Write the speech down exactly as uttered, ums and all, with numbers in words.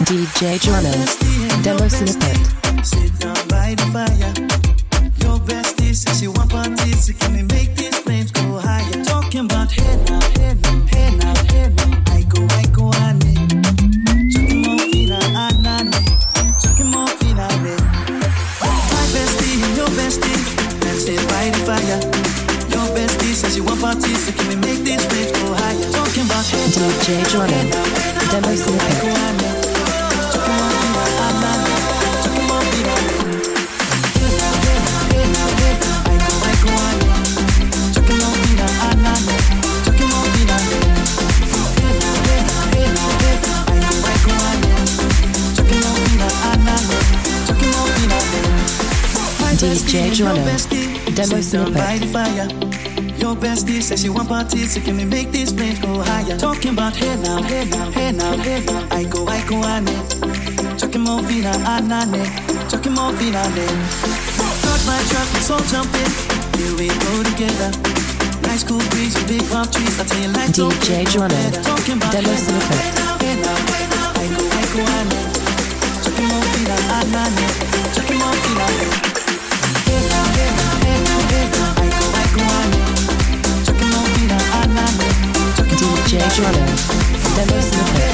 D J Jono, demo snippet. Sit down by the fire. Your bestie says she want parties, so can we make these flames go higher? Talking about hey now, hey now, hey now, hey now. I go, I go, ane. Chucking more fina, anane. Chucking more fina, ane. My bestie and your bestie, and sit by the fire. Your bestie says she want parties, so can we make these flames go higher? Talking about hey now, D J Jono, demo snippet. D J Jono, demo snippet. Your bestie says she want parties, so can we make these flames go higher? Talking about hey now, hey now, hey now, hey now. I go, I go, ane. Chucking more fina, anane. Chucking more fina, ane. Got my truck, it's all jumping. Here we go together. Nice cool breeze with big palm trees. I tell you like D J Jono, demo snippet. Hey now, hey now, I go, I go, ane. Chucking more fina, anane. Chucking more fina, ane. Hey now, hey now, hey now, hey now. I go, I go, ane. Chucking more fina, anane. D J Jono, demo snippet.